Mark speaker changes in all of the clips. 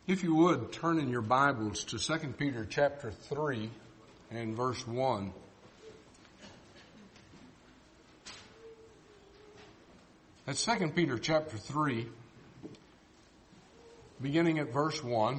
Speaker 1: If you would, turn in your Bibles to 2 Peter chapter 3 and verse 1. That's 2 Peter chapter 3, beginning at verse 1.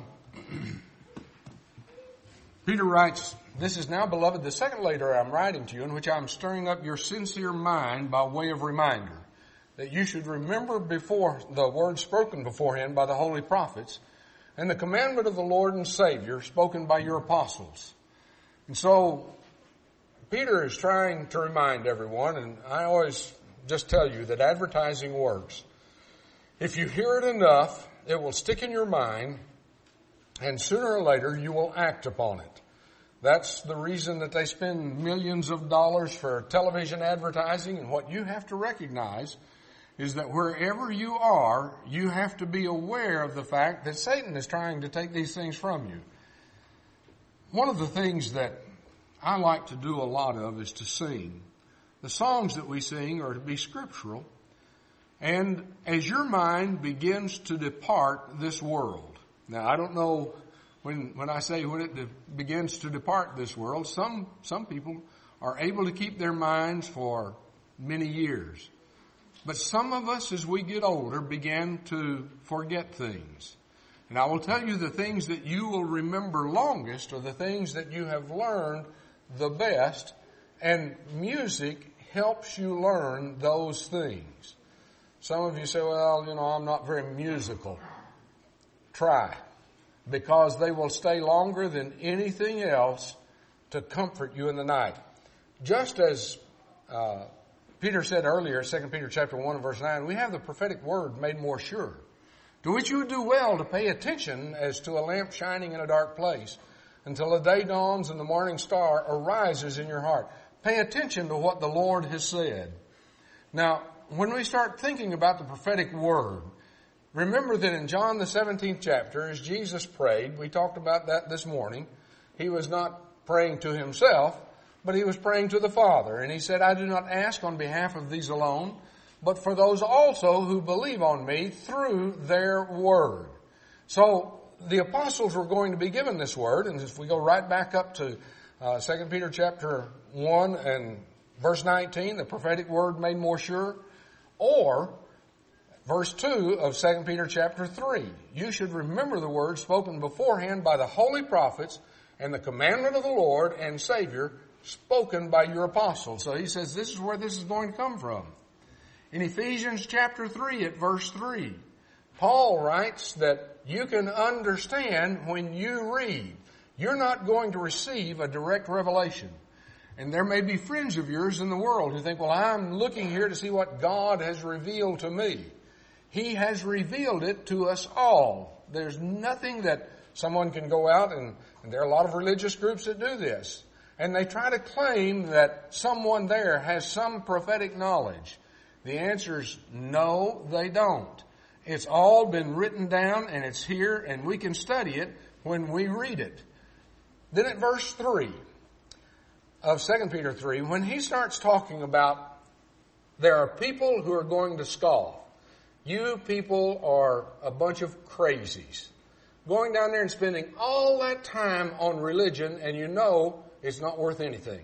Speaker 1: Peter writes, "This is now, beloved, the second letter I am writing to you, in which I am stirring up your sincere mind by way of reminder, that you should remember before the word spoken beforehand by the holy prophets, and the commandment of the Lord and Savior spoken by your apostles." And so, Peter is trying to remind everyone, and I always just tell you that advertising works. If you hear it enough, it will stick in your mind, and sooner or later you will act upon it. That's the reason that they spend millions of dollars for television advertising, and what you have to recognize is that wherever you are, you have to be aware of the fact that Satan is trying to take these things from you. One of the things that I like to do a lot of is to sing. The songs that we sing are to be scriptural. And as your mind begins to depart this world, now I don't know when I say when it begins to depart this world, some people are able to keep their minds for many years. But some of us, as we get older, begin to forget things. And I will tell you, the things that you will remember longest are the things that you have learned the best, and music helps you learn those things. Some of you say, well, I'm not very musical. Try, because they will stay longer than anything else to comfort you in the night. Just as Peter said earlier, 2 Peter chapter 1 and verse 9, we have the prophetic word made more sure, to which you do well to pay attention as to a lamp shining in a dark place, until the day dawns and the morning star arises in your heart. Pay attention to what the Lord has said. Now, when we start thinking about the prophetic word, remember that in John the 17th chapter, as Jesus prayed, we talked about that this morning, he was not praying to himself, but he was praying to the Father. And he said, "I do not ask on behalf of these alone, but for those also who believe on me through their word." So the apostles were going to be given this word. And if we go right back up to 2 Peter chapter 1 and verse 19, the prophetic word made more sure, or verse 2 of 2 Peter chapter 3, you should remember the word spoken beforehand by the holy prophets and the commandment of the Lord and Savior spoken by your apostles. So he says this is where this is going to come from. In Ephesians chapter 3 at verse 3, Paul writes that you can understand when you read. You're not going to receive a direct revelation. And there may be friends of yours in the world who think, well, I'm looking here to see what God has revealed to me. He has revealed it to us all. There's nothing that someone can go out, and there are a lot of religious groups that do this. And they try to claim that someone there has some prophetic knowledge. The answer is no, they don't. It's all been written down, and it's here, and we can study it when we read it. Then at verse 3 of 2 Peter 3, when he starts talking about there are people who are going to scoff. You people are a bunch of crazies. Going down there and spending all that time on religion, and you know it's not worth anything.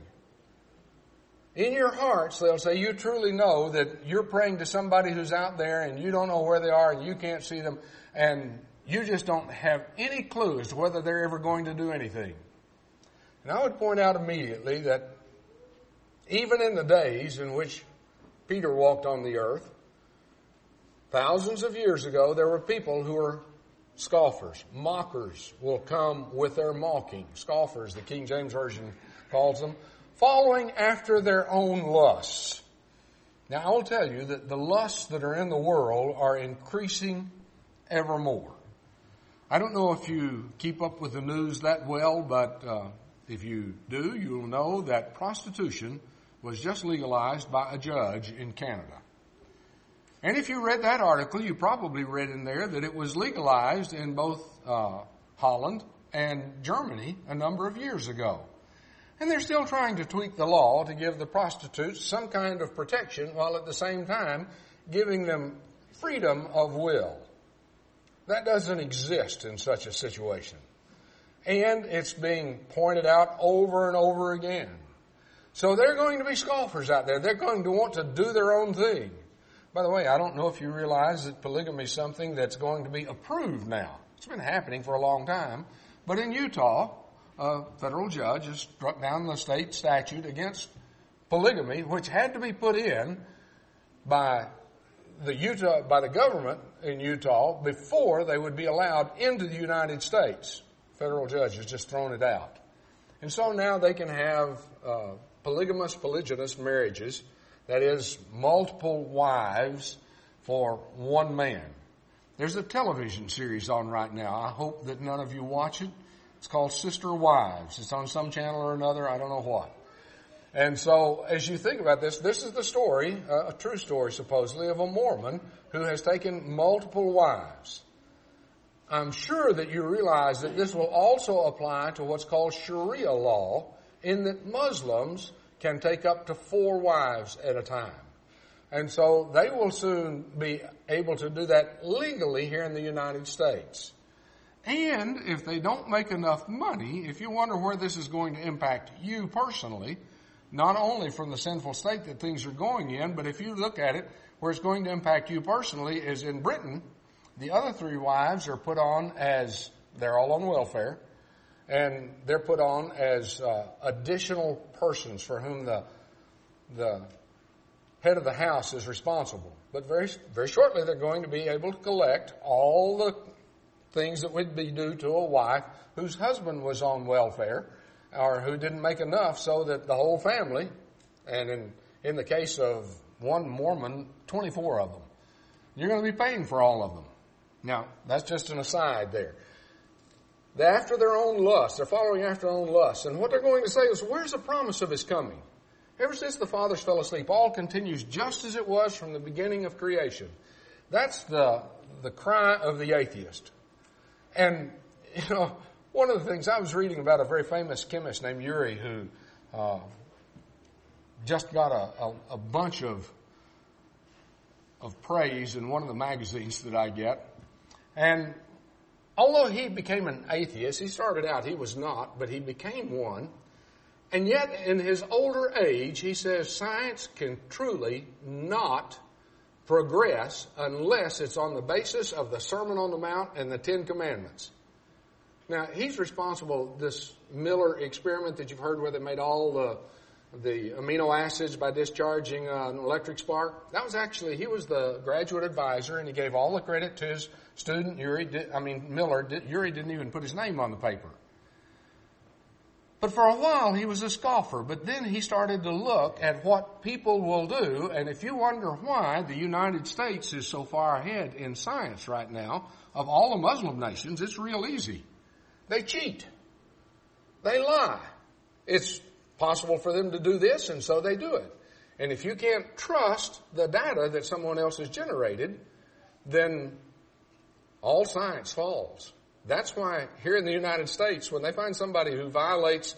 Speaker 1: In your hearts, they'll say, you truly know that you're praying to somebody who's out there and you don't know where they are and you can't see them, and you just don't have any clue as to whether they're ever going to do anything. And I would point out immediately that even in the days in which Peter walked on the earth, thousands of years ago, there were people who were scoffers. Mockers will come with their mocking. Scoffers, the King James Version calls them, following after their own lusts. Now, I will tell you that the lusts that are in the world are increasing ever more. I don't know if you keep up with the news that well, but if you do, you'll know that prostitution was just legalized by a judge in Canada. And if you read that article, you probably read in there that it was legalized in both Holland and Germany a number of years ago. And they're still trying to tweak the law to give the prostitutes some kind of protection while at the same time giving them freedom of will. That doesn't exist in such a situation. And it's being pointed out over and over again. So there are going to be scoffers out there. They're going to want to do their own thing. By the way, I don't know if you realize that polygamy is something that's going to be approved now. It's been happening for a long time. But in Utah, a federal judge has struck down the state statute against polygamy, which had to be put in by the government in Utah before they would be allowed into the United States. Federal judge has just thrown it out. And so now they can have polygynous marriages, that is, multiple wives for one man. There's a television series on right now. I hope that none of you watch it. It's called Sister Wives. It's on some channel or another. I don't know what. And so as you think about this, this is the story, a true story supposedly, of a Mormon who has taken multiple wives. I'm sure that you realize that this will also apply to what's called Sharia law, in that Muslims can take up to 4 wives at a time. And so they will soon be able to do that legally here in the United States. And if they don't make enough money, if you wonder where this is going to impact you personally, not only from the sinful state that things are going in, but if you look at it, where it's going to impact you personally is in Britain. The other 3 wives are put on as, they're all on welfare, and they're put on as additional persons for whom the head of the house is responsible. But very, very shortly they're going to be able to collect all the things that would be due to a wife whose husband was on welfare or who didn't make enough, so that the whole family, and in the case of one Mormon, 24 of them, you're going to be paying for all of them. Now, that's just an aside there. They're after their own lust. They're following after their own lust. And what they're going to say is, where's the promise of his coming? Ever since the fathers fell asleep, all continues just as it was from the beginning of creation. That's the cry of the atheist. And, you know, one of the things, I was reading about a very famous chemist named Urey who just got a bunch of praise in one of the magazines that I get. And although he became an atheist, he started out, he was not, but he became one. And yet in his older age, he says science can truly not progress unless it's on the basis of the Sermon on the Mount and the 10 Commandments. Now, he's responsible, this Miller experiment that you've heard where they made all the amino acids by discharging an electric spark. That was actually, he was the graduate advisor, and he gave all the credit to his student, Miller. Urey didn't even put his name on the paper. But for a while, he was a scoffer. But then he started to look at what people will do. And if you wonder why the United States is so far ahead in science right now, of all the Muslim nations, it's real easy. They cheat. They lie. It's possible for them to do this, and so they do it. And if you can't trust the data that someone else has generated, then all science falls. That's why here in the United States, when they find somebody who violates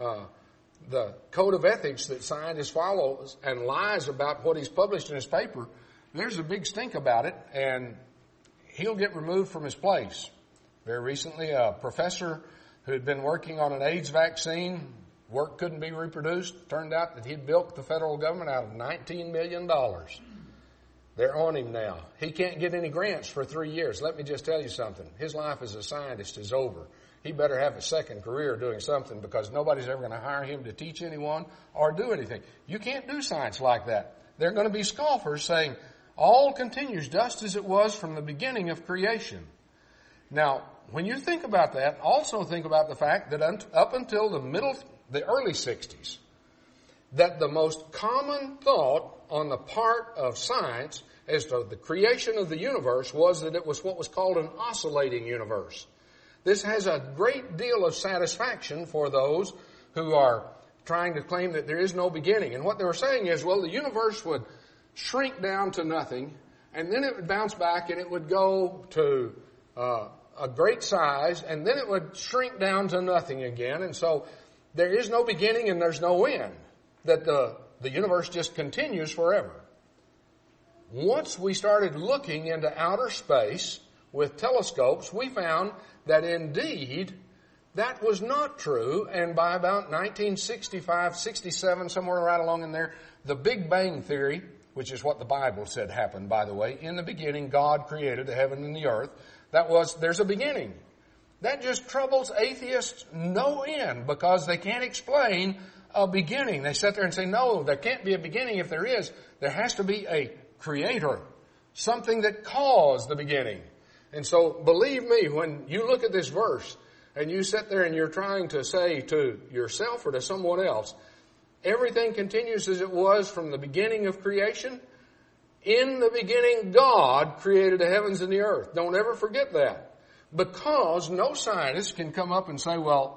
Speaker 1: the code of ethics that scientists follow and lies about what he's published in his paper, there's a big stink about it, and he'll get removed from his place. Very recently, a professor who had been working on an AIDS vaccine, work couldn't be reproduced. Turned out that he'd bilked the federal government out of $19 million. They're on him now. He can't get any grants for 3 years. Let me just tell you something. His life as a scientist is over. He better have a second career doing something, because nobody's ever going to hire him to teach anyone or do anything. You can't do science like that. There are going to be scoffers saying, all continues just as it was from the beginning of creation. Now, when you think about that, also think about the fact that up until the early 60s, that the most common thought on the part of science as to the creation of the universe was that it was what was called an oscillating universe. This has a great deal of satisfaction for those who are trying to claim that there is no beginning. And what they were saying is, well, the universe would shrink down to nothing, and then it would bounce back, and it would go to a great size, and then it would shrink down to nothing again. And so there is no beginning and there's no end, that the universe just continues forever. Once we started looking into outer space, with telescopes, we found that indeed that was not true. And by about 1965, 67, somewhere right along in there, the Big Bang Theory, which is what the Bible said happened, by the way, in the beginning God created the heaven and the earth. There's a beginning. That just troubles atheists no end because they can't explain a beginning. They sit there and say, no, there can't be a beginning. If there is, there has to be a creator, something that caused the beginning. And so believe me, when you look at this verse and you sit there and you're trying to say to yourself or to someone else, everything continues as it was from the beginning of creation. In the beginning, God created the heavens and the earth. Don't ever forget that. Because no scientist can come up and say, well,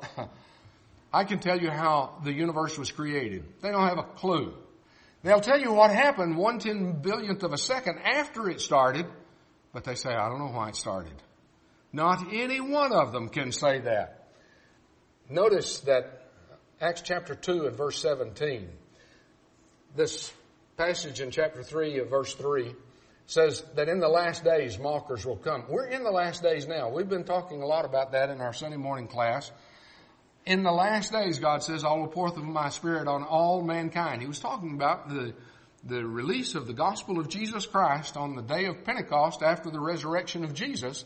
Speaker 1: I can tell you how the universe was created. They don't have a clue. They'll tell you what happened 1/10,000,000th of a second after it started, but they say, I don't know why it started. Not any one of them can say that. Notice that Acts chapter 2 and verse 17, this passage in chapter 3 of verse 3, says that in the last days mockers will come. We're in the last days now. We've been talking a lot about that in our Sunday morning class. In the last days, God says, I will pour forth of my Spirit on all mankind. He was talking about the release of the gospel of Jesus Christ on the day of Pentecost after the resurrection of Jesus.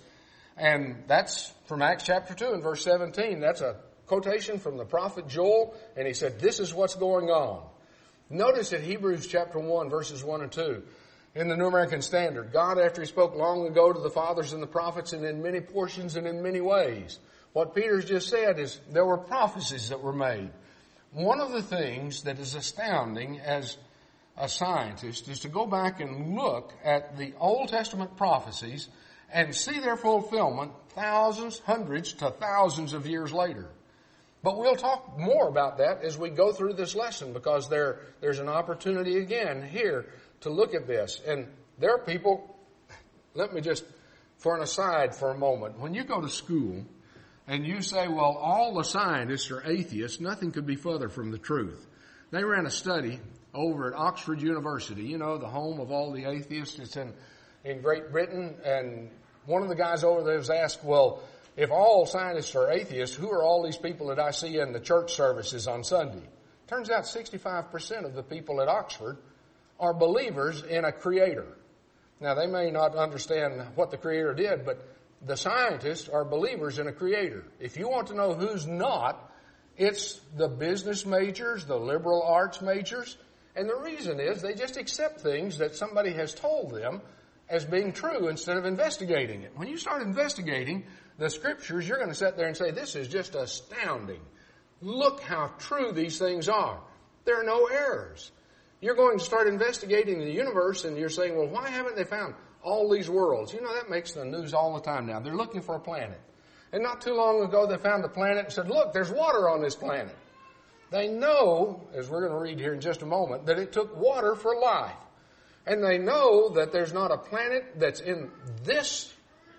Speaker 1: And that's from Acts chapter 2 and verse 17. That's a quotation from the prophet Joel. And he said, this is what's going on. Notice in Hebrews chapter 1, verses 1 and 2, in the New American Standard, God, after He spoke long ago to the fathers and the prophets and in many portions and in many ways. What Peter's just said is there were prophecies that were made. One of the things that is astounding as a scientist is to go back and look at the Old Testament prophecies and see their fulfillment thousands, hundreds to thousands of years later. But we'll talk more about that as we go through this lesson because there's an opportunity again here to look at this. And there are people, let me just, for an aside for a moment, when you go to school and you say, well, all the scientists are atheists, nothing could be further from the truth. They ran a study over at Oxford University, you know, the home of all the atheists. It's in Great Britain. And one of the guys over there was asked, well, if all scientists are atheists, who are all these people that I see in the church services on Sunday? Turns out 65% of the people at Oxford are believers in a creator. Now, they may not understand what the creator did, but the scientists are believers in a creator. If you want to know who's not, it's the business majors, the liberal arts majors. And the reason is they just accept things that somebody has told them as being true instead of investigating it. When you start investigating the scriptures, you're going to sit there and say, this is just astounding. Look how true these things are. There are no errors. You're going to start investigating the universe and you're saying, well, why haven't they found all these worlds? You know, that makes the news all the time now. They're looking for a planet. And not too long ago, they found a planet and said, look, there's water on this planet. They know, as we're going to read here in just a moment, that it took water for life. And they know that there's not a planet that's in this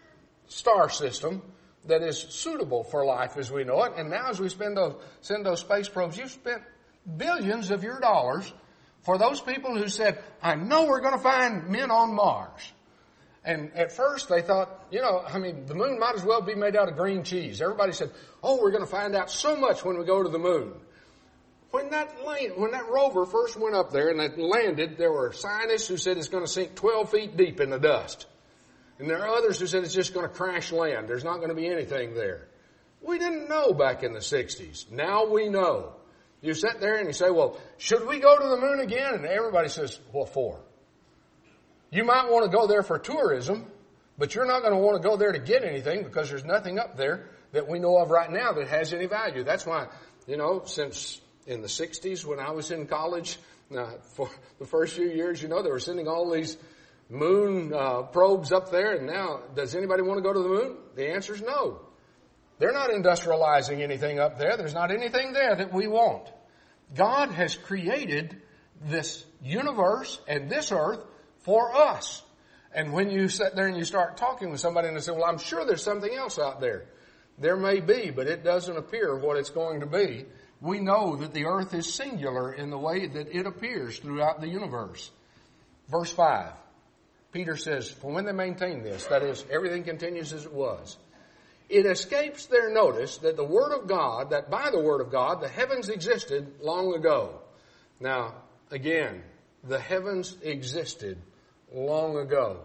Speaker 1: star system that is suitable for life as we know it. And now as we send those space probes, you've spent billions of your dollars for those people who said, I know we're going to find men on Mars. And at first they thought, the moon might as well be made out of green cheese. Everybody said, we're going to find out so much when we go to the moon. When that rover first went up there and it landed, there were scientists who said it's going to sink 12 feet deep in the dust. And there are others who said it's just going to crash land. There's not going to be anything there. We didn't know back in the 60s. Now we know. You sit there and you say, well, should we go to the moon again? And everybody says, what for? You might want to go there for tourism, but you're not going to want to go there to get anything because there's nothing up there that we know of right now that has any value. That's why, since in the 60s when I was in college, for the first few years, they were sending all these moon probes up there. And now, does anybody want to go to the moon? The answer is no. They're not industrializing anything up there. There's not anything there that we want. God has created this universe and this earth for us. And when you sit there and you start talking with somebody and they say, well, I'm sure there's something else out there. There may be, but it doesn't appear what it's going to be. We know that the earth is singular in the way that it appears throughout the universe. Verse 5. Peter says, for when they maintain this, that is, everything continues as it was, it escapes their notice that the Word of God, that by the Word of God, the heavens existed long ago. Now, again, the heavens existed long ago.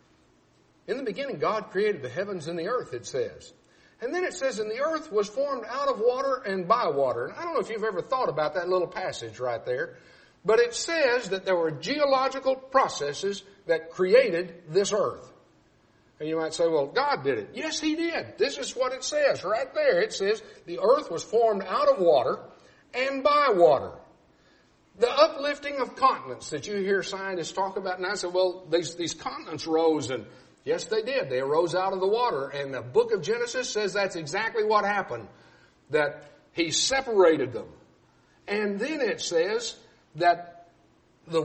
Speaker 1: In the beginning, God created the heavens and the earth, it says. And then it says, and the earth was formed out of water and by water. And I don't know if you've ever thought about that little passage right there, but it says that there were geological processes that created this earth. And you might say, well, God did it. Yes, He did. This is what it says right there. It says the earth was formed out of water and by water. The uplifting of continents that you hear scientists talk about now, I said, well, these continents rose, and yes, they did. They arose out of the water. And the book of Genesis says that's exactly what happened, that He separated them. And then it says that the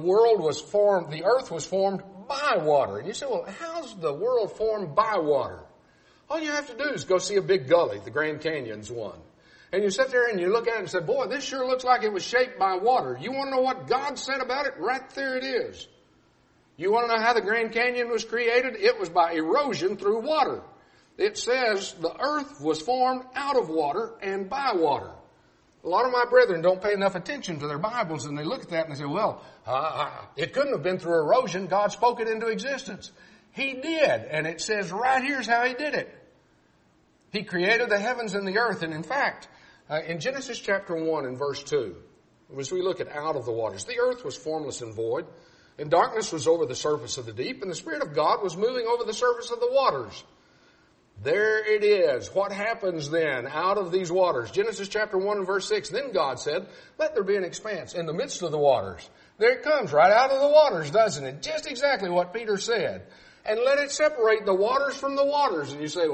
Speaker 1: earth was formed by water. And you say, well, how's the world formed by water? All you have to do is go see a big gully, the Grand Canyon's one. And you sit there and you look at it and say, boy, this sure looks like it was shaped by water. You want to know what God said about it? Right there it is. You want to know how the Grand Canyon was created? It was by erosion through water. It says the earth was formed out of water and by water. A lot of my brethren don't pay enough attention to their Bibles, and they look at that and they say, well, it couldn't have been through erosion. God spoke it into existence. He did, and it says right here's how He did it. He created the heavens and the earth, and in fact, in Genesis chapter 1 and verse 2, as we look at out of the waters, the earth was formless and void, and darkness was over the surface of the deep, and the Spirit of God was moving over the surface of the waters. There it is. What happens then out of these waters? Genesis chapter 1 and verse 6, then God said, let there be an expanse in the midst of the waters. There it comes, right out of the waters, doesn't it? Just exactly what Peter said. And let it separate the waters from the waters. And you say,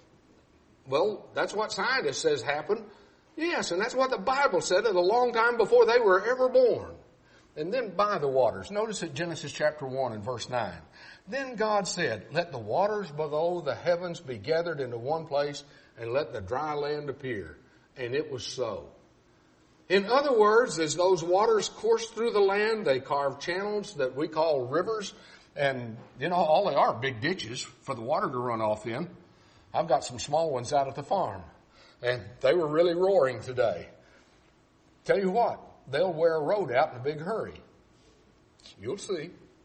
Speaker 1: well, that's what scientists says happened. Yes, and that's what the Bible said at a long time before they were ever born. And then by the waters. Notice at Genesis chapter 1 and verse 9. Then God said, let the waters below the heavens be gathered into one place, and let the dry land appear. And it was so. In other words, as those waters coursed through the land, they carved channels that we call rivers. And, all they are big ditches for the water to run off in. I've got some small ones out at the farm. And they were really roaring today. Tell you what, they'll wear a road out in a big hurry. You'll see.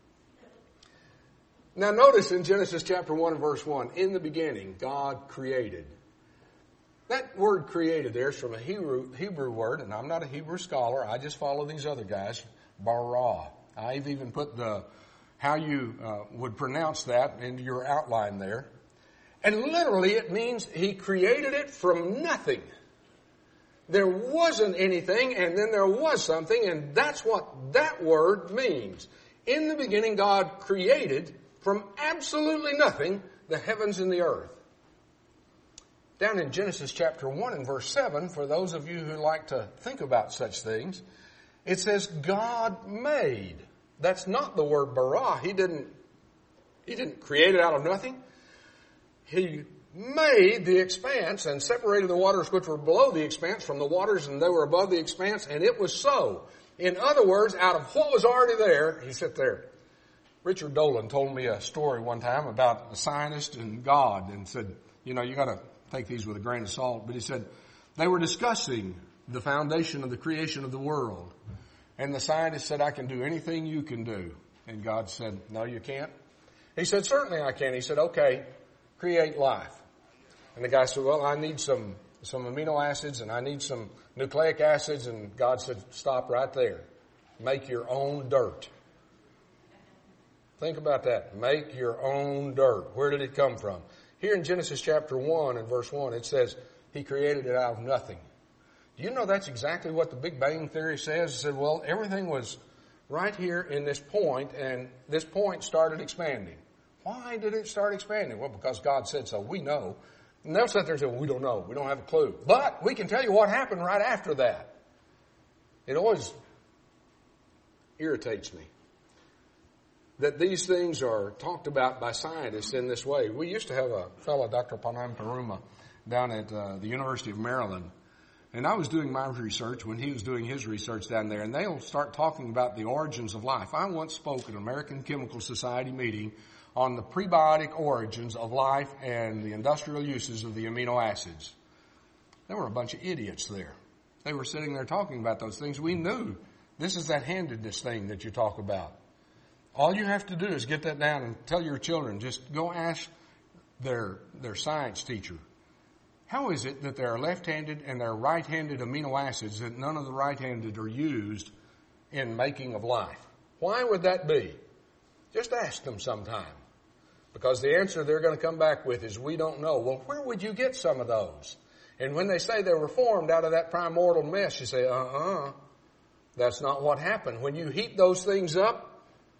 Speaker 1: Now notice in Genesis chapter 1 and verse 1, in the beginning, God created. That word created there is from a Hebrew word, and I'm not a Hebrew scholar. I just follow these other guys, bara. I've even put how you would pronounce that into your outline there. And literally it means He created it from nothing. There wasn't anything, and then there was something, and that's what that word means. In the beginning, God created from absolutely nothing the heavens and the earth. Down in Genesis chapter 1 and verse 7, for those of you who like to think about such things, it says God made. That's not the word bara. He didn't create it out of nothing. He made the expanse and separated the waters which were below the expanse from the waters, and they were above the expanse, and it was so. In other words, out of what was already there, He sat there. Richard Dolan told me a story one time about a scientist and God, and said, you got to take these with a grain of salt, but he said, they were discussing the foundation of the creation of the world. And the scientist said, I can do anything you can do. And God said, no, you can't. He said, certainly I can. He said, okay, create life. And the guy said, well, I need some amino acids and I need some nucleic acids. And God said, stop right there. Make your own dirt. Think about that. Make your own dirt. Where did it come from? Here in Genesis chapter 1 and verse 1, it says, He created it out of nothing. Do you know that's exactly what the Big Bang Theory says? It said, well, everything was right here in this point, and this point started expanding. Why did it start expanding? Well, because God said so. We know. And they'll sit there and say, well, we don't know. We don't have a clue. But we can tell you what happened right after that. It always irritates me that these things are talked about by scientists in this way. We used to have a fellow, Dr. Panam Paruma, down at the University of Maryland. And I was doing my research when he was doing his research down there, and they'll start talking about the origins of life. I once spoke at an American Chemical Society meeting on the prebiotic origins of life and the industrial uses of the amino acids. There were a bunch of idiots there. They were sitting there talking about those things. We knew this is that handedness thing that you talk about. All you have to do is get that down and tell your children, just go ask their science teacher, how is it that there are left-handed and there are right-handed amino acids that none of the right-handed are used in making of life? Why would that be? Just ask them sometime. Because the answer they're going to come back with is, we don't know. Well, where would you get some of those? And when they say they were formed out of that primordial mess, you say, that's not what happened. When you heat those things up,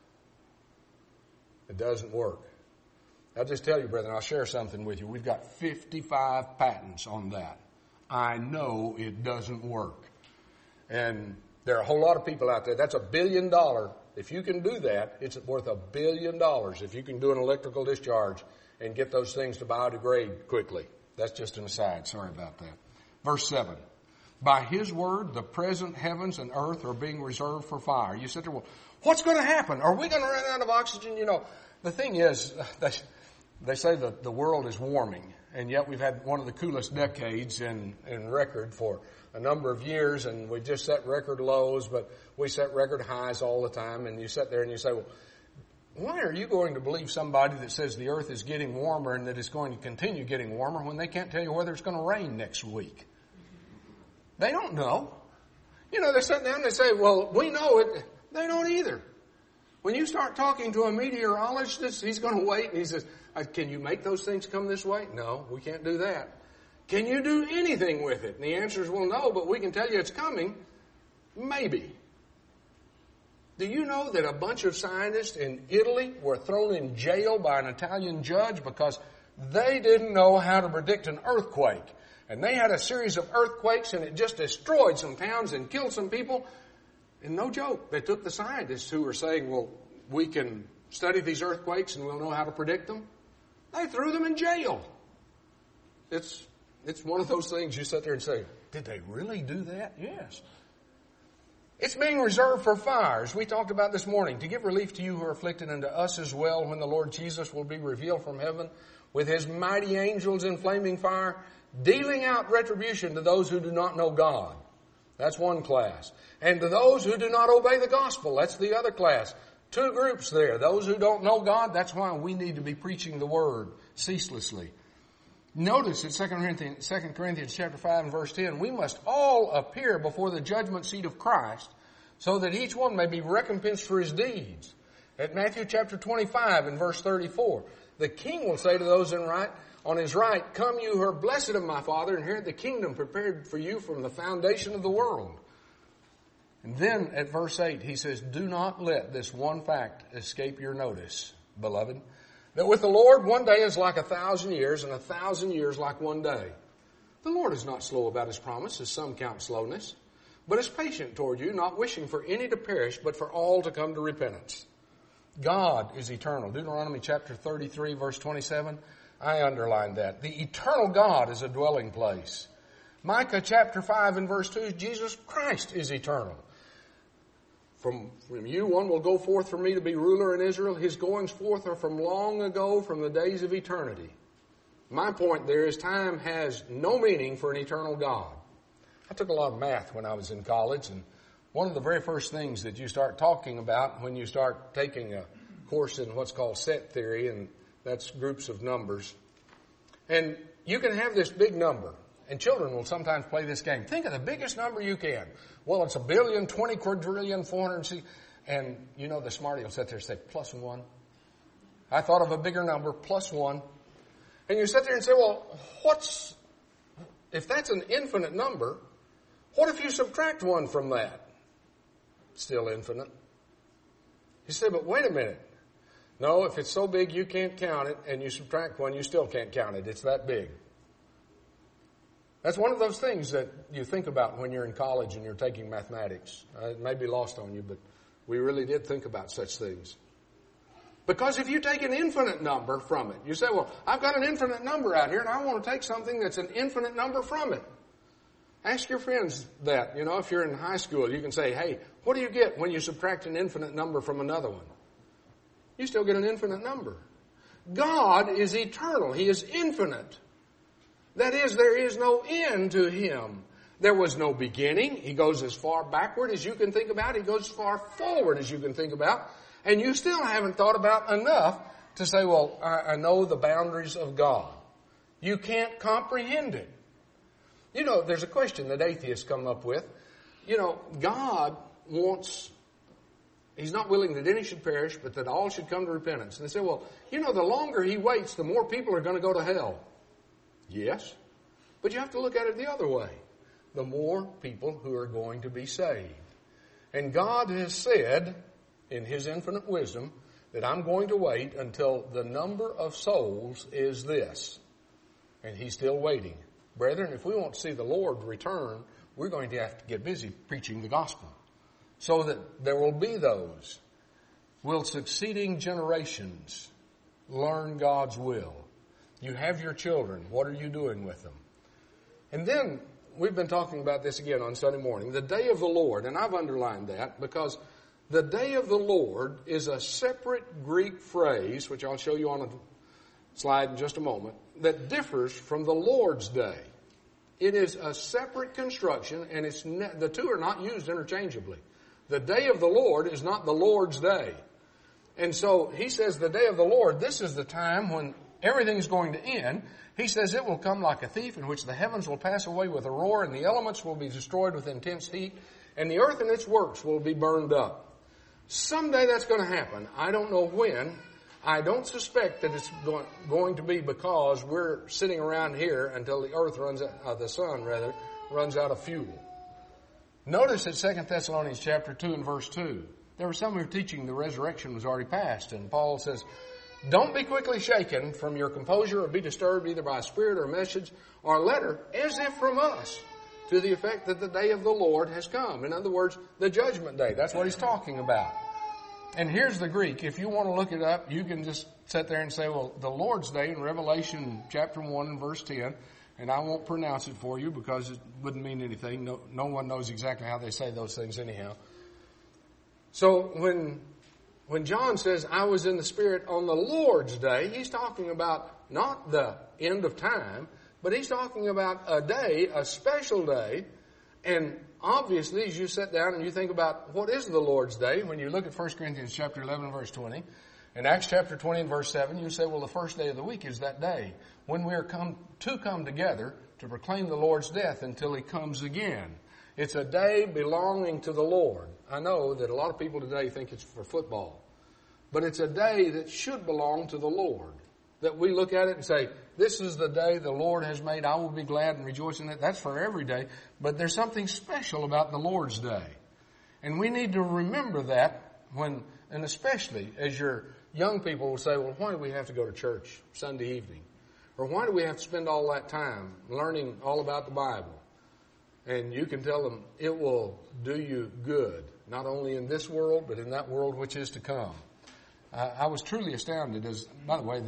Speaker 1: it doesn't work. I'll just tell you, brethren, I'll share something with you. We've got 55 patents on that. I know it doesn't work. And there are a whole lot of people out there. That's $1 billion. If you can do that, it's worth $1 billion if you can do an electrical discharge and get those things to biodegrade quickly. That's just an aside. Sorry about that. Verse 7. By his word, the present heavens and earth are being reserved for fire. You sit there, well, what's going to happen? Are we going to run out of oxygen? You know, the thing is, they say that the world is warming, and yet we've had one of the coolest decades in record for a number of years, and we just set record lows, but we set record highs all the time. And you sit there and you say, well, why are you going to believe somebody that says the earth is getting warmer and that it's going to continue getting warmer when they can't tell you whether it's going to rain next week? They don't know. You know, they sit down and they say, well, we know it. They don't either. When you start talking to a meteorologist, he's going to wait and he says, can you make those things come this way? No, we can't do that. Can you do anything with it? And the answer is, well, no, but we can tell you it's coming. Maybe. Do you know that a bunch of scientists in Italy were thrown in jail by an Italian judge because they didn't know how to predict an earthquake? And they had a series of earthquakes and it just destroyed some towns and killed some people. And no joke, they took the scientists who were saying, well, we can study these earthquakes and we'll know how to predict them. They threw them in jail. It's one of those things you sit there and say, did they really do that? Yes. It's being reserved for fires. We talked about this morning, to give relief to you who are afflicted, and to us as well when the Lord Jesus will be revealed from heaven with his mighty angels in flaming fire, dealing out retribution to those who do not know God. That's one class. And to those who do not obey the gospel, that's the other class. Two groups there. Those who don't know God, that's why we need to be preaching the word ceaselessly. Notice in 2 Corinthians chapter 5 and verse 10, we must all appear before the judgment seat of Christ so that each one may be recompensed for his deeds. At Matthew chapter 25 and verse 34, the king will say to those on his right, come you who are blessed of my Father, inherit the kingdom prepared for you from the foundation of the world. And then at verse 8, he says, do not let this one fact escape your notice, beloved, that with the Lord 1 day is like 1,000 years, and 1,000 years like 1 day. The Lord is not slow about his promise, as some count slowness, but is patient toward you, not wishing for any to perish, but for all to come to repentance. God is eternal. Deuteronomy chapter 33, verse 27, I underlined that. The eternal God is a dwelling place. Micah chapter 5 and verse 2, Jesus Christ is eternal. From you one will go forth from me to be ruler in Israel. His goings forth are from long ago, from the days of eternity. My point there is time has no meaning for an eternal God. I took a lot of math when I was in college, and one of the very first things that you start talking about when you start taking a course in what's called set theory, and that's groups of numbers. And you can have this big number, and children will sometimes play this game. Think of the biggest number you can. Well, it's 1 billion, 20 quadrillion, 400, and you know the smarty will sit there and say, plus 1. I thought of a bigger number, plus 1. And you sit there and say, well, if that's an infinite number, what if you subtract 1 from that? Still infinite. You say, but wait a minute. No, if it's so big you can't count it, and you subtract 1, you still can't count it. It's that big. That's one of those things that you think about when you're in college and you're taking mathematics. It may be lost on you, but we really did think about such things. Because if you take an infinite number from it, you say, well, I've got an infinite number out here and I want to take something that's an infinite number from it. Ask your friends that. If you're in high school, you can say, hey, what do you get when you subtract an infinite number from another one? You still get an infinite number. God is eternal. He is infinite. That is, there is no end to Him. There was no beginning. He goes as far backward as you can think about. He goes as far forward as you can think about. And you still haven't thought about enough to say, well, I know the boundaries of God. You can't comprehend it. There's a question that atheists come up with. God wants, He's not willing that any should perish, but that all should come to repentance. And they say, well, the longer He waits, the more people are going to go to hell. Yes, but you have to look at it the other way. The more people who are going to be saved. And God has said, in His infinite wisdom, that I'm going to wait until the number of souls is this. And He's still waiting. Brethren, if we want to see the Lord return, we're going to have to get busy preaching the gospel. So that there will be those. Will succeeding generations learn God's will? You have your children. What are you doing with them? And then, we've been talking about this again on Sunday morning. The day of the Lord, and I've underlined that because the day of the Lord is a separate Greek phrase, which I'll show you on a slide in just a moment, that differs from the Lord's day. It is a separate construction, and the two are not used interchangeably. The day of the Lord is not the Lord's day. And so he says the day of the Lord, this is the time when everything's going to end. He says it will come like a thief, in which the heavens will pass away with a roar, and the elements will be destroyed with intense heat, and the earth and its works will be burned up. Someday that's going to happen. I don't know when. I don't suspect that it's going to be because we're sitting around here until the sun runs out of fuel. Notice that 2 Thessalonians chapter 2 and verse 2. There were some who were teaching the resurrection was already past, and Paul says, don't be quickly shaken from your composure or be disturbed either by a spirit or a message or a letter as if from us, to the effect that the day of the Lord has come. In other words, the judgment day. That's what he's talking about. And here's the Greek. If you want to look it up, you can just sit there and say, well, the Lord's day in Revelation chapter 1 and verse 10, and I won't pronounce it for you because it wouldn't mean anything. No one knows exactly how they say those things anyhow. So when John says, I was in the Spirit on the Lord's day, he's talking about not the end of time, but he's talking about a day, a special day. And obviously, as you sit down and you think about what is the Lord's day, when you look at 1 Corinthians chapter 11 and verse 20, and Acts chapter 20 and verse 7, you say, well, the first day of the week is that day when we are come together to proclaim the Lord's death until He comes again. It's a day belonging to the Lord. I know that a lot of people today think it's for football. But it's a day that should belong to the Lord. That we look at it and say, this is the day the Lord has made. I will be glad and rejoice in it. That's for every day. But there's something special about the Lord's day. And we need to remember that and especially as your young people will say, well, why do we have to go to church Sunday evening? Or why do we have to spend all that time learning all about the Bible? And you can tell them it will do you good, not only in this world, but in that world which is to come. I was truly astounded by the way,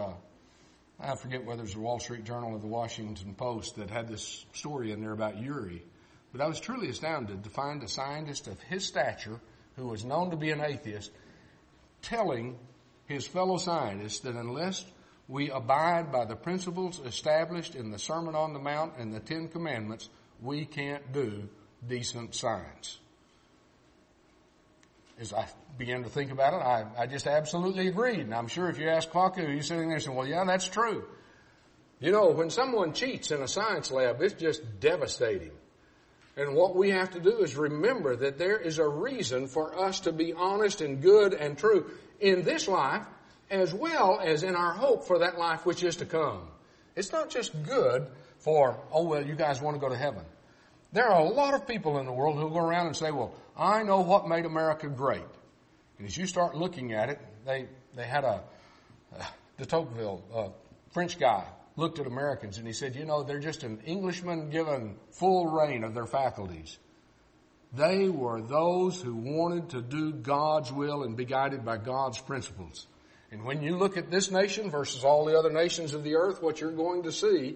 Speaker 1: I forget whether it was the Wall Street Journal or the Washington Post that had this story in there about Uri. But I was truly astounded to find a scientist of his stature who was known to be an atheist telling his fellow scientists that unless we abide by the principles established in the Sermon on the Mount and the Ten Commandments, we can't do decent science. As I began to think about it, I just absolutely agreed. And I'm sure if you ask Kwaku, you're sitting there saying, well, yeah, that's true. When someone cheats in a science lab, it's just devastating. And what we have to do is remember that there is a reason for us to be honest and good and true in this life as well as in our hope for that life which is to come. It's not just good for, oh, well, you guys want to go to heaven. There are a lot of people in the world who go around and say, well, I know what made America great. And as you start looking at it, they had de Tocqueville, a French guy, looked at Americans and he said, they're just an Englishman given full reign of their faculties. They were those who wanted to do God's will and be guided by God's principles. And when you look at this nation versus all the other nations of the earth, what you're going to see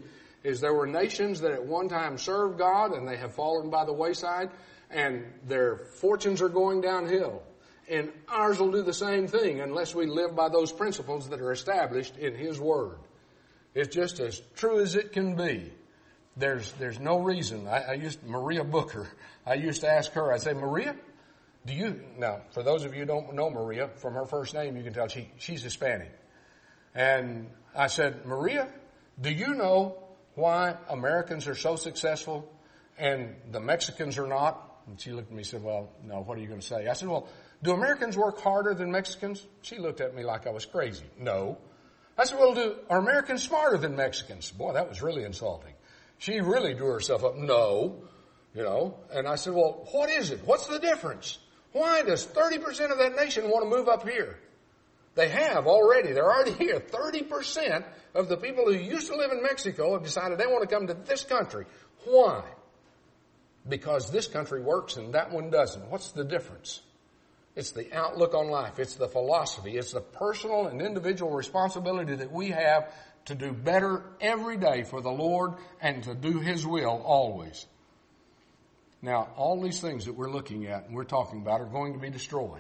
Speaker 1: is there were nations that at one time served God and they have fallen by the wayside and their fortunes are going downhill. And ours will do the same thing unless we live by those principles that are established in His Word. It's just as true as it can be. There's no reason. Maria Booker, I used to ask her, I'd say, Maria, now, for those of you who don't know Maria, from her first name you can tell she's Hispanic. And I said, Maria, do you know why Americans are so successful and the Mexicans are not? And she looked at me and said, well, no, what are you going to say? I said, well, do Americans work harder than Mexicans? She looked at me like I was crazy. No. I said, well, are Americans smarter than Mexicans? Boy, that was really insulting. She really drew herself up. No. And I said, well, what is it? What's the difference? Why does 30% of that nation want to move up here? They have already. They're already here. 30% of the people who used to live in Mexico have decided they want to come to this country. Why? Because this country works and that one doesn't. What's the difference? It's the outlook on life. It's the philosophy. It's the personal and individual responsibility that we have to do better every day for the Lord and to do His will always. Now, all these things that we're looking at and we're talking about are going to be destroyed.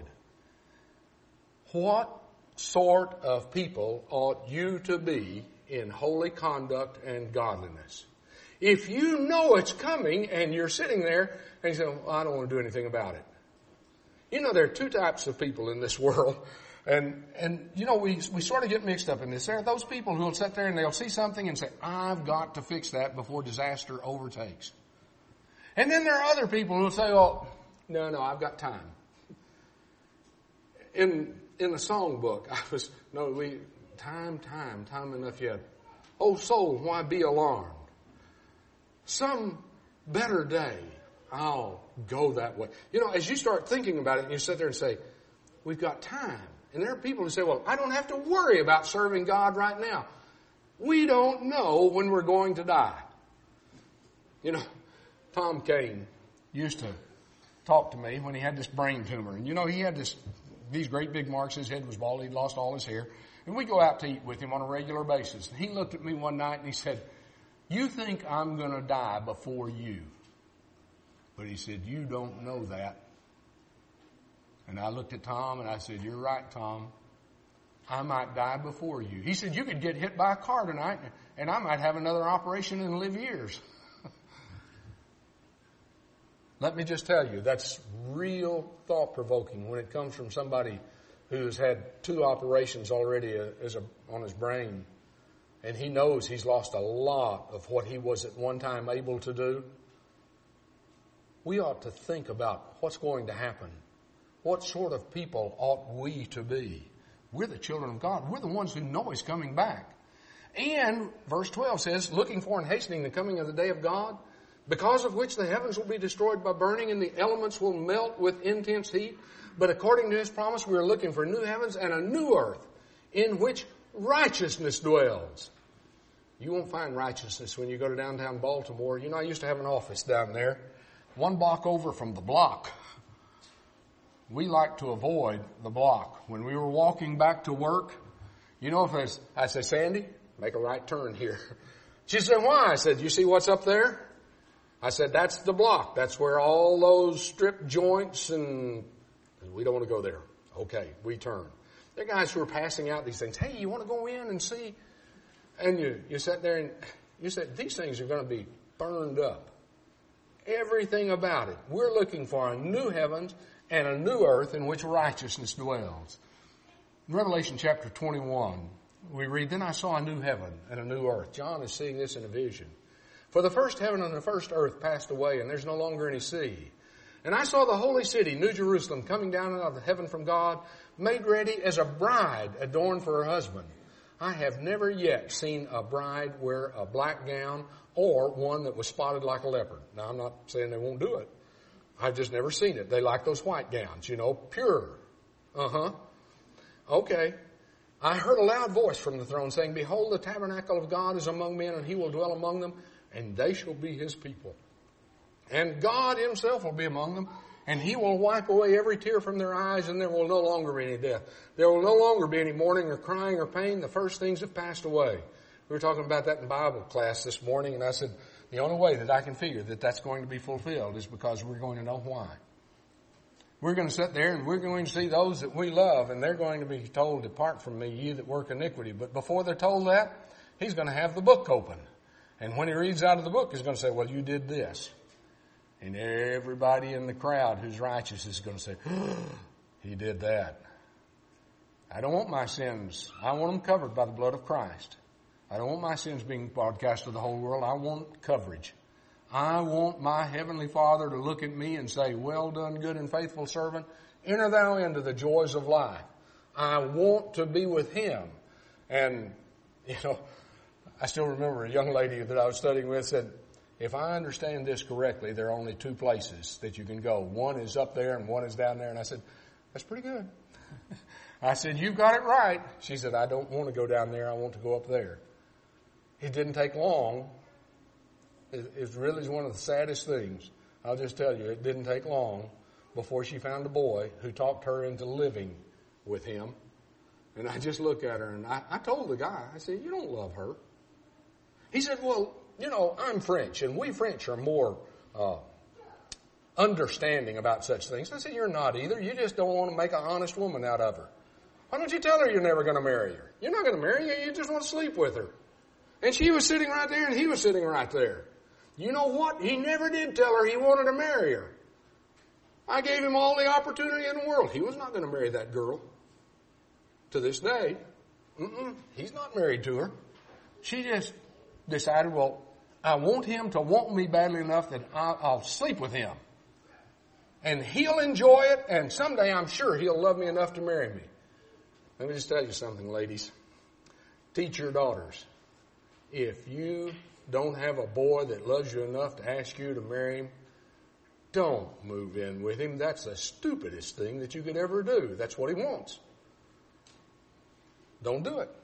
Speaker 1: What sort of people ought you to be in holy conduct and godliness? If you know it's coming and you're sitting there and you say, well, I don't want to do anything about it. There are two types of people in this world. And we sort of get mixed up in this. There are those people who will sit there and they'll see something and say, I've got to fix that before disaster overtakes. And then there are other people who will say, oh, no, I've got time. In the songbook, time enough yet. Oh soul, why be alarmed? Some better day, I'll go that way. As you start thinking about it and you sit there and say, we've got time. And there are people who say, well, I don't have to worry about serving God right now. We don't know when we're going to die. Tom Kane used to talk to me when he had this brain tumor. And he had these great big marks. His head was bald. He'd lost all his hair. And we go out to eat with him on a regular basis. And he looked at me one night and he said, you think I'm going to die before you. But he said, you don't know that. And I looked at Tom and I said, you're right, Tom. I might die before you. He said, you could get hit by a car tonight and I might have another operation and live years. Let me just tell you, that's real thought-provoking when it comes from somebody who's had 2 operations already on his brain. And he knows he's lost a lot of what he was at one time able to do. We ought to think about what's going to happen. What sort of people ought we to be? We're the children of God. We're the ones who know He's coming back. And verse 12 says, looking for and hastening the coming of the day of God, because of which the heavens will be destroyed by burning and the elements will melt with intense heat. But according to His promise, we are looking for new heavens and a new earth in which righteousness dwells. You won't find righteousness when you go to downtown Baltimore. I used to have an office down there, 1 block over from the block. We like to avoid the block. When we were walking back to work, I say, Sandy, make a right turn here. She said, why? I said, you see what's up there? I said, that's the block. That's where all those strip joints and we don't want to go there. Okay, we turn. There are guys who are passing out these things. Hey, you want to go in and see? And you sat there and you said, these things are going to be burned up. Everything about it. We're looking for a new heavens and a new earth in which righteousness dwells. In Revelation chapter 21, we read, then I saw a new heaven and a new earth. John is seeing this in a vision. For the first heaven and the first earth passed away, and there's no longer any sea. And I saw the holy city, New Jerusalem, coming down out of heaven from God, made ready as a bride adorned for her husband. I have never yet seen a bride wear a black gown or one that was spotted like a leopard. Now, I'm not saying they won't do it. I've just never seen it. They like those white gowns, pure. Okay. I heard a loud voice from the throne saying, behold, the tabernacle of God is among men, and He will dwell among them, and they shall be His people. And God Himself will be among them, and He will wipe away every tear from their eyes, and there will no longer be any death. There will no longer be any mourning or crying or pain. The first things have passed away. We were talking about that in Bible class this morning, and I said, the only way that I can figure that that's going to be fulfilled is because we're going to know why. We're going to sit there and we're going to see those that we love, and they're going to be told, depart from me, ye that work iniquity. But before they're told that, he's going to have the book open. And when he reads out of the book, he's going to say, well, you did this. And everybody in the crowd who's righteous is going to say, he did that. I don't want my sins. I want them covered by the blood of Christ. I don't want my sins being broadcast to the whole world. I want coverage. I want my Heavenly Father to look at me and say, well done, good and faithful servant. Enter thou into the joys of life. I want to be with Him. And, I still remember a young lady that I was studying with said, if I understand this correctly, there are only two places that you can go. One is up there and one is down there. And I said, that's pretty good. I said, you've got it right. She said, I don't want to go down there. I want to go up there. It didn't take long. It really is one of the saddest things. I'll just tell you, it didn't take long before she found a boy who talked her into living with him. And I just looked at her and I told the guy, I said, you don't love her. He said, well, I'm French and we French are more understanding about such things. I said, you're not either. You just don't want to make an honest woman out of her. Why don't you tell her you're never going to marry her? You're not going to marry her. You just want to sleep with her. And she was sitting right there and he was sitting right there. You know what? He never did tell her he wanted to marry her. I gave him all the opportunity in the world. He was not going to marry that girl. To this day, he's not married to her. She just decided, well, I want him to want me badly enough that I'll sleep with him. And he'll enjoy it, and someday I'm sure he'll love me enough to marry me. Let me just tell you something, ladies. Teach your daughters. If you don't have a boy that loves you enough to ask you to marry him, don't move in with him. That's the stupidest thing that you could ever do. That's what he wants. Don't do it.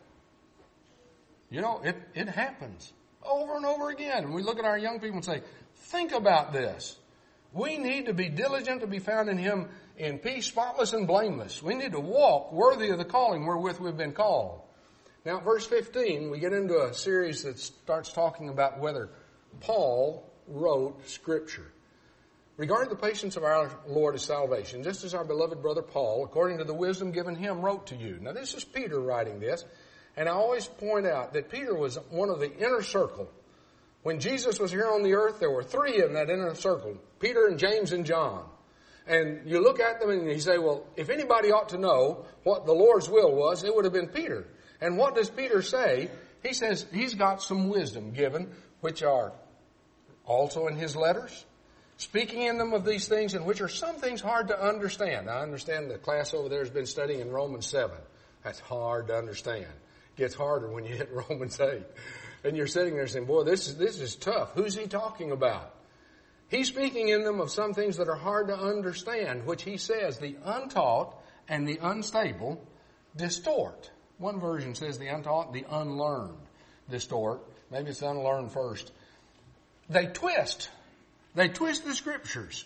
Speaker 1: It happens over and over again. And we look at our young people and say, think about this. We need to be diligent to be found in Him in peace, spotless and blameless. We need to walk worthy of the calling wherewith we've been called. Now, verse 15, we get into a series that starts talking about whether Paul wrote Scripture. Regarding the patience of our Lord as salvation, just as our beloved brother Paul, according to the wisdom given him, wrote to you. Now, this is Peter writing this, and I always point out that Peter was one of the inner circle. When Jesus was here on the earth, there were three in that inner circle, Peter and James and John. And you look at them and you say, well, if anybody ought to know what the Lord's will was, it would have been Peter. And what does Peter say? He says he's got some wisdom given, which are also in his letters, speaking in them of these things, in which are some things hard to understand. I understand the class over there has been studying in Romans 7. That's hard to understand. It gets harder when you hit Romans 8. And you're sitting there saying, boy, this is tough. Who's he talking about? He's speaking in them of some things that are hard to understand, which he says the untaught and the unstable distort. One version says the untaught, the unlearned distort. Maybe it's unlearned first. They twist. They twist the Scriptures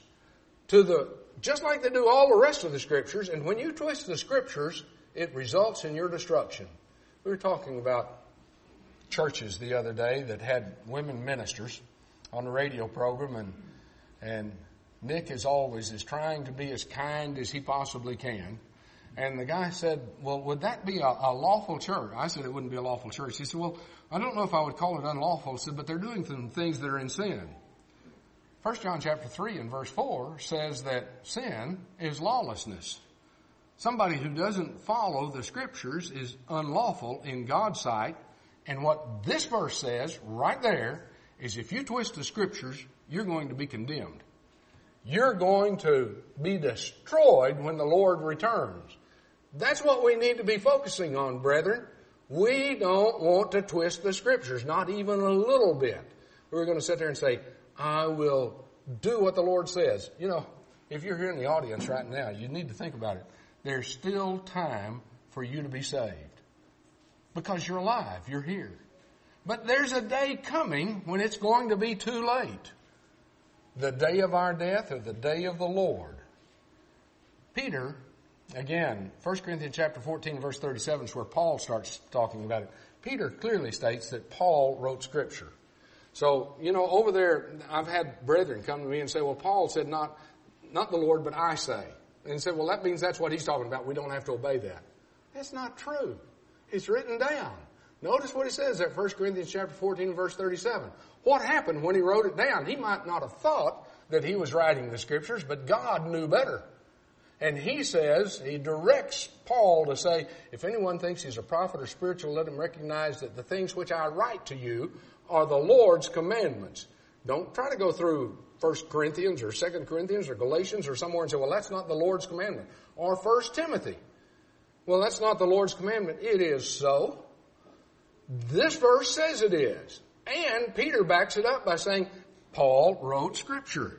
Speaker 1: just like they do all the rest of the Scriptures. And when you twist the Scriptures, it results in your destruction. We were talking about churches the other day that had women ministers on the radio program, and Nick is trying to be as kind as he possibly can. And the guy said, well, would that be a lawful church? I said it wouldn't be a lawful church. He said, well, I don't know if I would call it unlawful. He said, but they're doing some things that are in sin. 1 John chapter 3 and verse 4 says that sin is lawlessness. Somebody who doesn't follow the Scriptures is unlawful in God's sight. And what this verse says right there is if you twist the Scriptures, you're going to be condemned. You're going to be destroyed when the Lord returns. That's what we need to be focusing on, brethren. We don't want to twist the Scriptures, not even a little bit. We're going to sit there and say, I will do what the Lord says. If you're here in the audience right now, you need to think about it. There's still time for you to be saved. Because you're alive, you're here. But there's a day coming when it's going to be too late. The day of our death or the day of the Lord. Peter, again, 1 Corinthians chapter 14, verse 37 is where Paul starts talking about it. Peter clearly states that Paul wrote Scripture. So, over there, I've had brethren come to me and say, well, Paul said not the Lord, but I say. And said, well, that means that's what he's talking about. We don't have to obey that. That's not true. It's written down. Notice what he says at 1 Corinthians chapter 14, verse 37. What happened when he wrote it down? He might not have thought that he was writing the Scriptures, but God knew better. And he says, he directs Paul to say, if anyone thinks he's a prophet or spiritual, let him recognize that the things which I write to you are the Lord's commandments. Don't try to go through 1 Corinthians or 2 Corinthians or Galatians or somewhere and say, well, that's not the Lord's commandment. Or 1 Timothy. Well, that's not the Lord's commandment. It is so. This verse says it is. And Peter backs it up by saying, Paul wrote Scripture.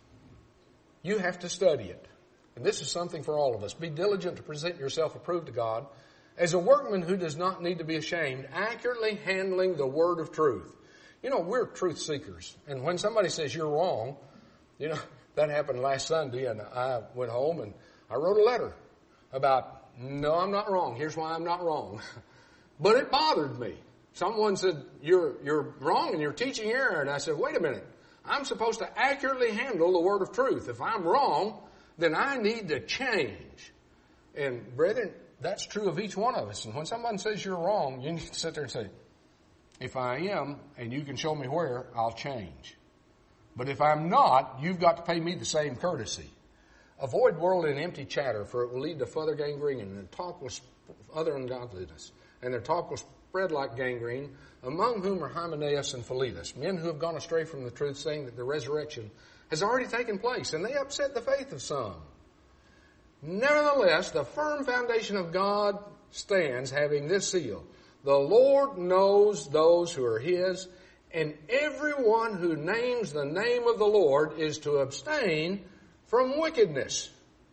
Speaker 1: You have to study it. And this is something for all of us. Be diligent to present yourself approved to God as a workman who does not need to be ashamed, accurately handling the word of truth. We're truth seekers. And when somebody says you're wrong, that happened last Sunday, and I went home and I wrote a letter about, no, I'm not wrong. Here's why I'm not wrong. But it bothered me. Someone said, you're wrong and you're teaching error. And I said, wait a minute. I'm supposed to accurately handle the word of truth. If I'm wrong, then I need to change. And brethren, that's true of each one of us. And when someone says you're wrong, you need to sit there and say, if I am, and you can show me where, I'll change. But if I'm not, you've got to pay me the same courtesy. Avoid worldly and empty chatter, for it will lead to further gangrene, and their talk will other ungodliness. And their talk will spread like gangrene, among whom are Hymenaeus and Philetus, men who have gone astray from the truth, saying that the resurrection has already taken place, and they upset the faith of some. Nevertheless, the firm foundation of God stands, having this seal: the Lord knows those who are His, and everyone who names the name of the Lord is to abstain from wickedness.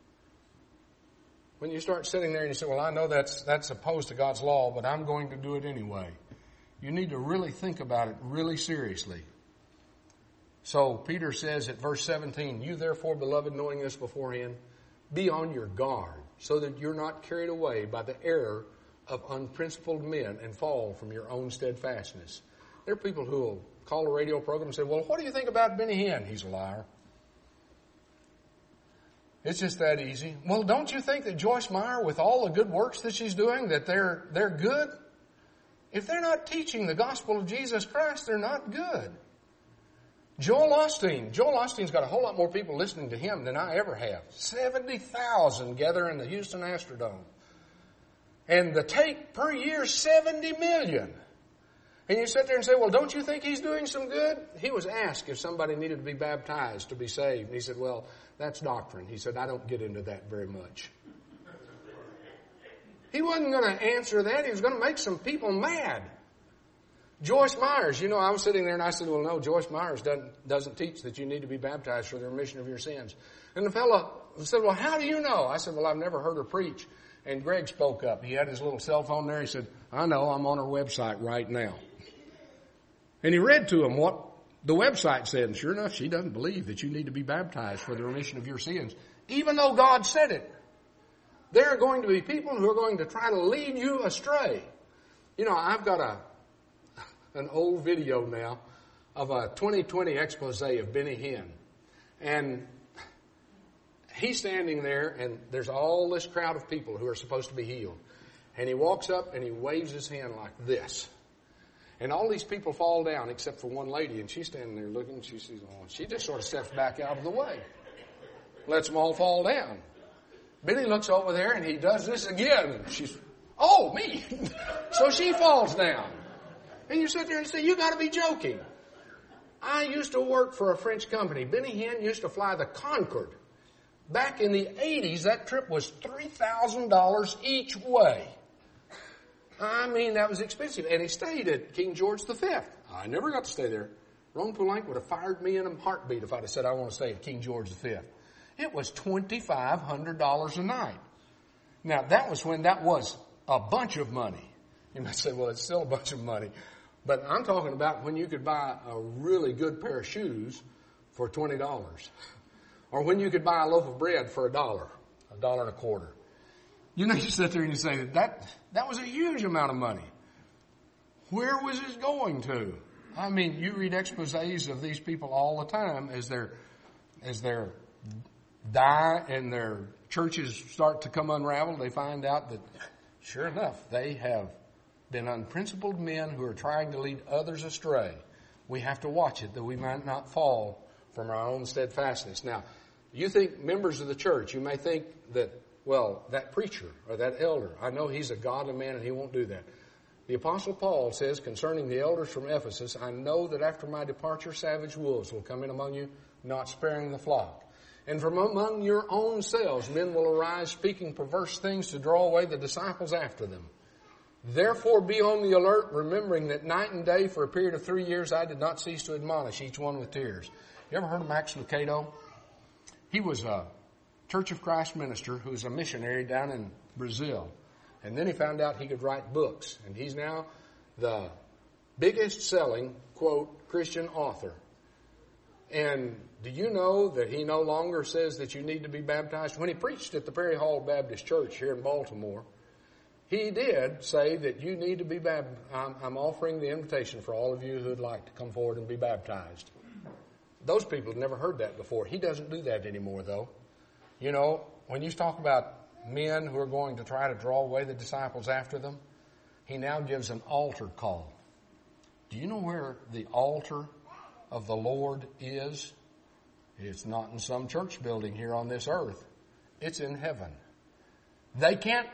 Speaker 1: When you start sitting there and you say, well, I know that's opposed to God's law, but I'm going to do it anyway. You need to really think about it really seriously. So Peter says at verse 17, you therefore, beloved, knowing this beforehand, be on your guard, so that you're not carried away by the error of unprincipled men and fall from your own steadfastness. There are people who will call a radio program and say, well, what do you think about Benny Hinn? He's a liar. It's just that easy. Well, don't you think that Joyce Meyer, with all the good works that she's doing, that they're good? If they're not teaching the gospel of Jesus Christ, they're not good. Joel Osteen's got a whole lot more people listening to him than I ever have. 70,000 gather in the Houston Astrodome. And the take per year, 70 million. And you sit there and say, well, don't you think he's doing some good? He was asked if somebody needed to be baptized to be saved. And he said, well, that's doctrine. He said, I don't get into that very much. He wasn't going to answer that. He was going to make some people mad. Joyce Myers, I was sitting there and I said, well, no, Joyce Myers doesn't teach that you need to be baptized for the remission of your sins. And the fellow said, well, how do you know? I said, well, I've never heard her preach. And Greg spoke up. He had his little cell phone there. He said, I know, I'm on her website right now. And he read to him what the website said. And sure enough, she doesn't believe that you need to be baptized for the remission of your sins, even though God said it. There are going to be people who are going to try to lead you astray. I've got an old video now of a 2020 expose of Benny Hinn. And he's standing there, and there's all this crowd of people who are supposed to be healed. And he walks up and he waves his hand like this. And all these people fall down except for one lady, and she's standing there looking. She sees them all. She just sort of steps back out of the way. Lets them all fall down. Benny looks over there and he does this again. And she's, oh, me. So she falls down. And you sit there and say, you got to be joking. I used to work for a French company. Benny Hinn used to fly the Concorde. Back in the 80s, that trip was $3,000 each way. I mean, that was expensive. And he stayed at King George V. I never got to stay there. Ron Poulenc would have fired me in a heartbeat if I'd have said I want to stay at King George V. It was $2,500 a night. Now, that was when that was a bunch of money. You might say, well, it's still a bunch of money. But I'm talking about when you could buy a really good pair of shoes for $20. Or when you could buy a loaf of bread for $1.25. You sit there and you say that was a huge amount of money. Where was it going to? I mean, you read exposés of these people all the time as their die and their churches start to come unraveled. They find out that, sure enough, they have been unprincipled men who are trying to lead others astray. We have to watch it that we might not fall from our own steadfastness. Now, you think members of the church, you may think that, well, that preacher or that elder, I know he's a godly man and he won't do that. The Apostle Paul says concerning the elders from Ephesus, I know that after my departure savage wolves will come in among you, not sparing the flock. And from among your own selves men will arise speaking perverse things to draw away the disciples after them. Therefore be on the alert, remembering that night and day for a period of 3 years I did not cease to admonish each one with tears. You ever heard of Max Lucado? He was a Church of Christ minister who was a missionary down in Brazil. And then he found out he could write books. And he's now the biggest selling, quote, Christian author. And do you know that he no longer says that you need to be baptized? When he preached at the Perry Hall Baptist Church here in Baltimore, he did say that you need to be baptized. I'm offering the invitation for all of you who would like to come forward and be baptized. Those people have never heard that before. He doesn't do that anymore, though. You know, when you talk about men who are going to try to draw away the disciples after them, he now gives an altar call. Do you know where the altar of the Lord is? It's not in some church building here on this earth. It's in heaven. They can't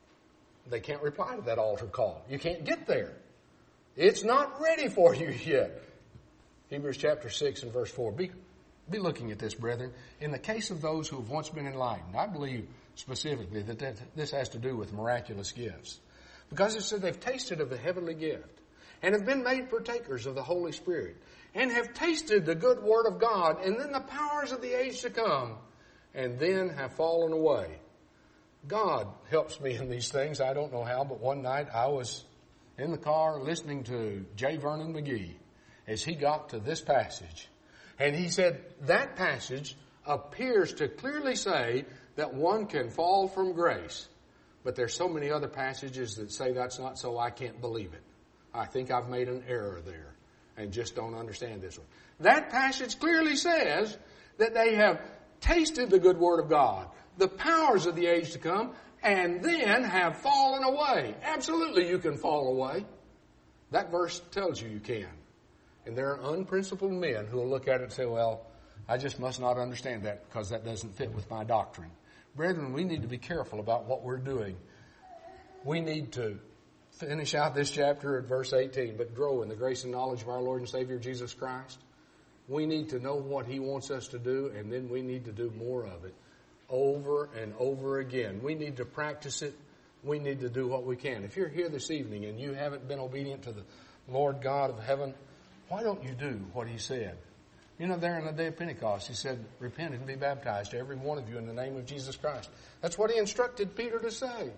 Speaker 1: reply to that altar call. You can't get there. It's not ready for you yet. Hebrews chapter 6 and verse 4. Be looking at this, brethren. In the case of those who have once been enlightened, I believe specifically that this has to do with miraculous gifts. Because it said they've tasted of the heavenly gift and have been made partakers of the Holy Spirit and have tasted the good word of God and then the powers of the age to come and then have fallen away. God helps me in these things. I don't know how, but one night I was in the car listening to J. Vernon McGee as he got to this passage. And he said that passage appears to clearly say that one can fall from grace. But there's so many other passages that say that's not so, I can't believe it. I think I've made an error there and just don't understand this one. That passage clearly says that they have tasted the good word of God, the powers of the age to come, and then have fallen away. Absolutely, you can fall away. That verse tells you can. And there are unprincipled men who will look at it and say, well, I just must not understand that because that doesn't fit with my doctrine. Brethren, we need to be careful about what we're doing. We need to finish out this chapter at verse 18, but grow in the grace and knowledge of our Lord and Savior Jesus Christ. We need to know what He wants us to do, and then we need to do more of it over and over again. We need to practice it. We need to do what we can. If you're here this evening and you haven't been obedient to the Lord God of heaven, why don't you do what He said? You know, there in the day of Pentecost, He said, repent and be baptized, every one of you, in the name of Jesus Christ. That's what He instructed Peter to say.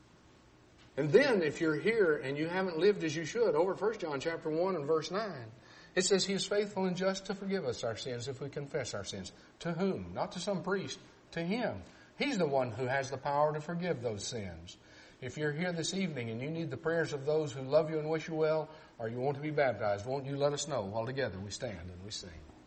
Speaker 1: And then, if you're here and you haven't lived as you should, over at 1 John chapter 1 and verse 9, it says He is faithful and just to forgive us our sins if we confess our sins. To whom? Not to some priest. To Him. He's the one who has the power to forgive those sins. If you're here this evening and you need the prayers of those who love you and wish you well, or you want to be baptized, won't you let us know while together we stand and we sing.